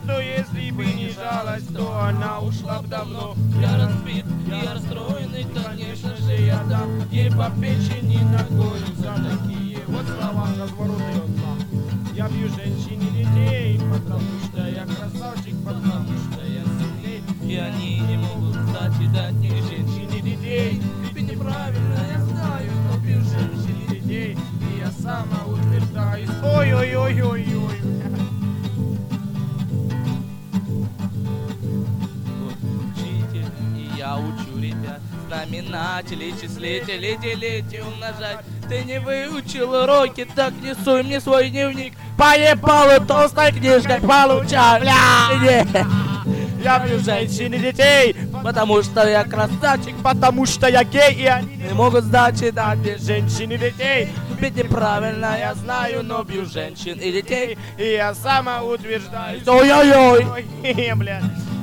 что если бы не жалость, то она ушла б давно. Я разбит, я расстроен, и, конечно же, я дам ей по печени ногою за такие вот слова. Развороты он нахуй. Я бью женщин и детей, потому что я красавчик, потому что я сильней. И они не могут, кстати, дать ни женщин, И детей, ведь неправильно, я знаю, но бью женщин и детей, и я сама утверждаюсь. Ой-ой-ой-ой-ой. учитель, и я учу ребят. Знаменатели, числители, делить и умножать. Ты не выучил уроки, так не суй мне свой дневник. Поебалу толстой книжкой получай, бля! Я бью женщин и детей, Потому что я красавчик, потому что я гей, и они не могут сдачи дать мне женщин и детей. Ведь неправильно, я знаю, но бью женщин и детей. И я сама утверждаюсь. Ой-ой-ой! Ой, бля.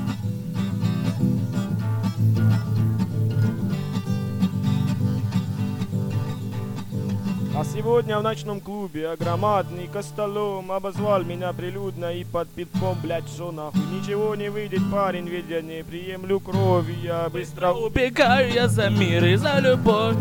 А сегодня в ночном клубе громадный костолом обозвал меня прилюдно и под пивком, блять, шо нахуй. Ничего не выйдет, парень, ведь я не приемлю крови, я быстро Убегаю я за мир и за любовь.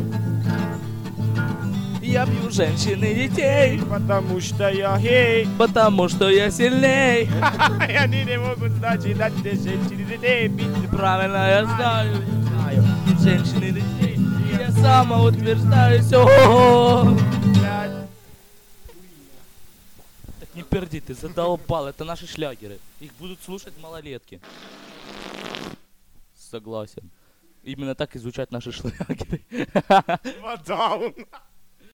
Я бью женщин и детей, потому что я гей. потому что я сильней. И они не могут сдачи дать мне женщин и детей. Бить Правильно я знаю, женщин и детей. Я сама утверждаюсь. О-о-о. блядь. Так не перди, ты задолбал, это наши шлягеры. Их будут слушать малолетки. Согласен. Именно так и звучат наши шлягеры. Два даун.